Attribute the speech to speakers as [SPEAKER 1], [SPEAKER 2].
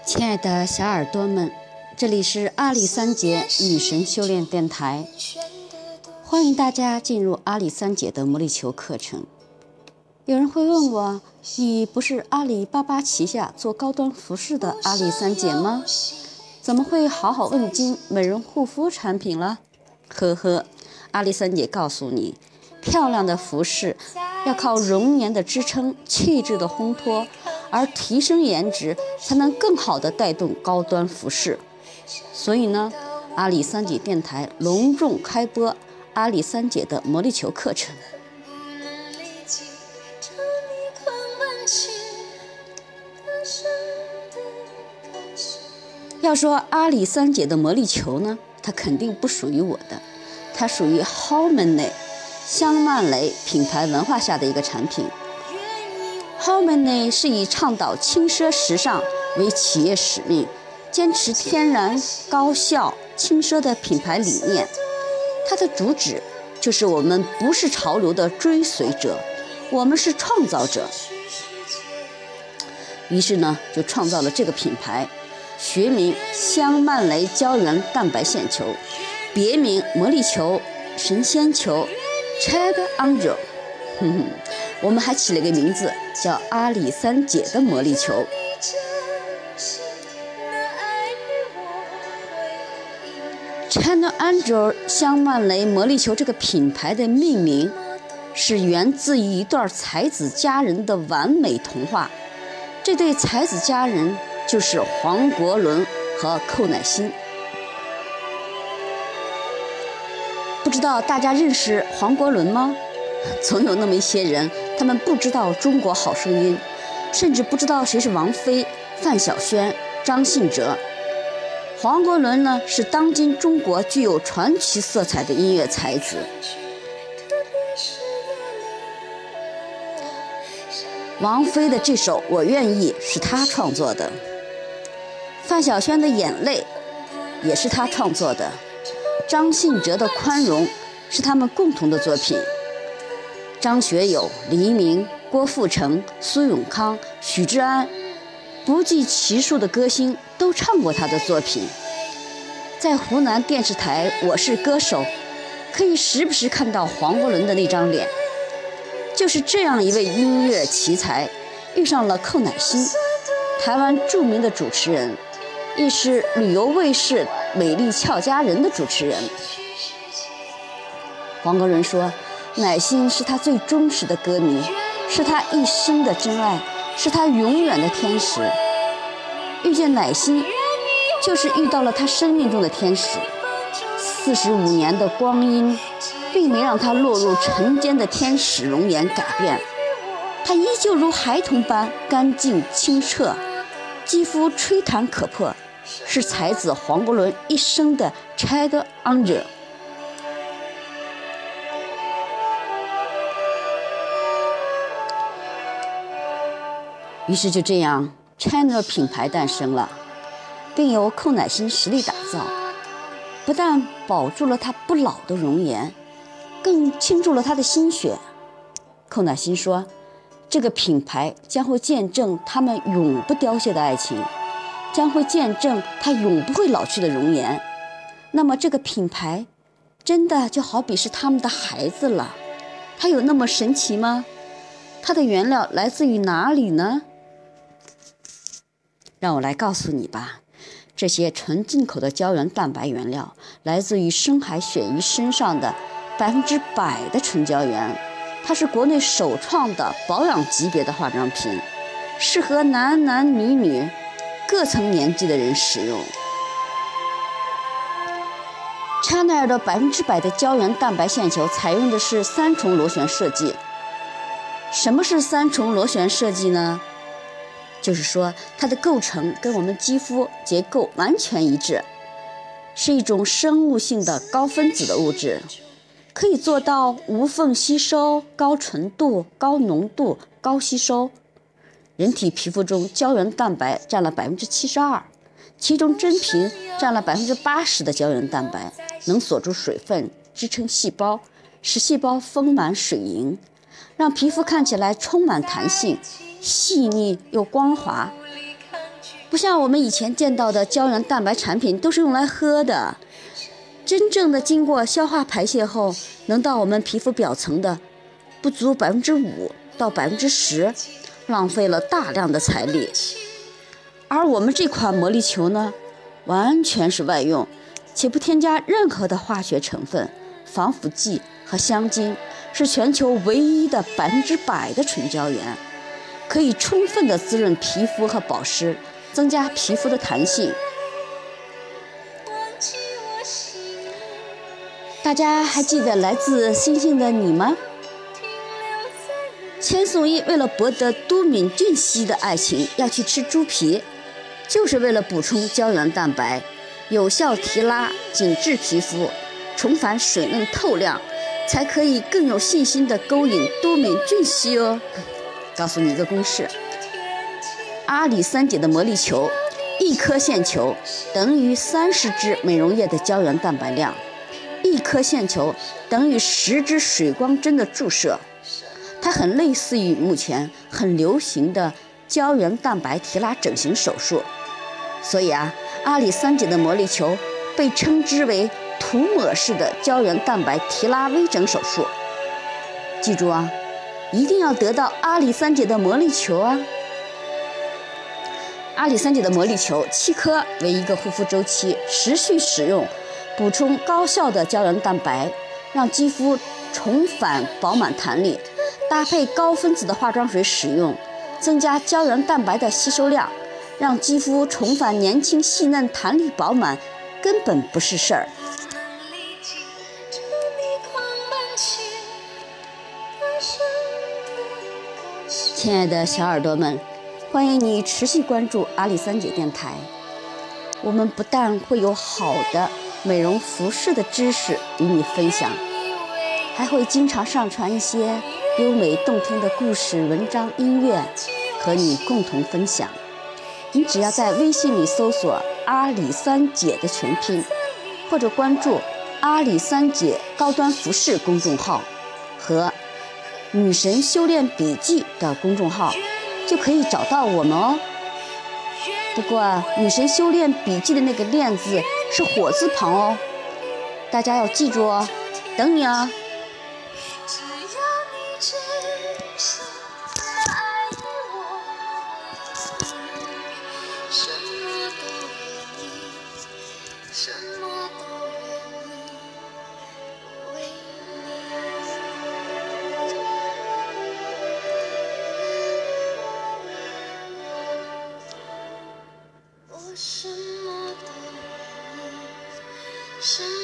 [SPEAKER 1] 亲爱的小耳朵们，这里是阿里三姐女神修炼电台，欢迎大家进入阿里三姐的魔力球课程。有人会问我，你不是阿里巴巴旗下做高端服饰的阿里三姐吗？怎么会好好问津美容护肤产品了？呵呵，阿里三姐告诉你，漂亮的服饰要靠容颜的支撑，气质的烘托，而提升颜值才能更好地带动高端服饰。所以呢，阿里三姐电台隆重开播阿里三姐的魔力球课程。要说阿里三姐的魔力球呢，它肯定不属于我的，它属于 Haumanné 香曼雷品牌文化下的一个产品。Haumanné 是以倡导轻奢时尚为企业使命，坚持天然、高效、轻奢的品牌理念。它的主旨就是我们不是潮流的追随者，我们是创造者。于是呢，就创造了这个品牌，学名香曼雷胶原蛋白线球，别名魔力球、神仙球 Chad Angel。我们还起了个名字叫阿里三姐的魔力球。Chad Angel 香曼雷魔力球这个品牌的命名是源自于一段才子佳人的完美童话。这对才子佳人就是黄国伦和寇乃馨。不知道大家认识黄国伦吗？总有那么一些人，他们不知道中国好声音，甚至不知道谁是王菲、范晓萱、张信哲。黄国伦呢，是当今中国具有传奇色彩的音乐才子。王菲的这首《我愿意》是他创作的，范晓萱的《眼泪》也是他创作的，张信哲的《宽容》是他们共同的作品。张学友、黎明、郭富城、苏永康、许志安，不计其数的歌星都唱过他的作品。在湖南电视台《我是歌手》，可以时不时看到黄国伦的那张脸。就是这样一位音乐奇才，遇上了寇乃馨，台湾著名的主持人，亦是旅游卫视《美丽俏佳人》的主持人。黄国伦说，乃馨是他最忠实的歌迷，是他一生的真爱，是他永远的天使。遇见乃馨，就是遇到了他生命中的天使。45年的光阴并没让他落入尘间的天使容颜改变，他依旧如孩童般干净清澈，肌肤吹弹可破，是才子黄国伦一生的 Chad Angel。于是就这样 Chad 品牌诞生了，并由寇乃馨实力打造，不但保住了她不老的容颜，更倾注了他的心血。寇乃馨说，这个品牌将会见证他们永不凋谢的爱情，将会见证他永不会老去的容颜。那么这个品牌真的就好比是他们的孩子了，它有那么神奇吗？它的原料来自于哪里呢？让我来告诉你吧，这些纯进口的胶原蛋白原料来自于深海鳕鱼身上的100%的纯胶原，它是国内首创的保养级别的化妆品，适合男男女女各层年纪的人使用。Chanel 的100%的胶原蛋白线球采用的是3重螺旋设计。什么是3重螺旋设计呢？就是说它的构成跟我们肌肤结构完全一致，是一种生物性的高分子的物质，可以做到无缝吸收、高纯度、高浓度、高吸收。人体皮肤中胶原蛋白占了72%，其中真皮占了80%的胶原蛋白，能锁住水分，支撑细胞，使细胞丰满水盈，让皮肤看起来充满弹性，细腻又光滑。 不像我们以前见到的胶原蛋白产品都是用来喝的，真正的经过消化排泄后，能到我们皮肤表层的不足5%到10%，浪费了大量的财力。而我们这款魔力球呢，完全是外用，且不添加任何的化学成分、防腐剂和香精，是全球唯一的100%的纯胶原，可以充分的滋润皮肤和保湿，增加皮肤的弹性。大家还记得来自星星的你吗？千颂伊为了博得都敏俊熙的爱情，要去吃猪皮，就是为了补充胶原蛋白，有效提拉紧致皮肤，重返水嫩透亮，才可以更有信心地勾引都敏俊熙哦。告诉你一个公式：阿里3姐的魔力球，1颗线球等于30支美容液的胶原蛋白量，1颗线球等于10支水光针的注射。它很类似于目前很流行的胶原蛋白提拉整形手术，所以阿里3姐的魔力球被称之为涂抹式的胶原蛋白提拉微整手术。记住一定要得到阿里3姐的魔力球阿里3姐的魔力球7颗为1个护肤周期，持续使用，补充高效的胶原蛋白，让肌肤重返饱满弹力。搭配高分子的化妆水使用，增加胶原蛋白的吸收量，让肌肤重返年轻细嫩弹力饱满，根本不是事儿。亲爱的小耳朵们，欢迎你持续关注阿里3姐电台。我们不但会有好的美容服饰的知识与你分享，还会经常上传一些优美动听的故事、文章、音乐和你共同分享。你只要在微信里搜索阿里3姐的全拼，或者关注阿里3姐高端服饰公众号和女神修炼笔记的公众号，就可以找到我们哦。不过女神修炼笔记的那个炼字是火字旁哦，大家要记住哦，等你哦。
[SPEAKER 2] 什么都愿意，什么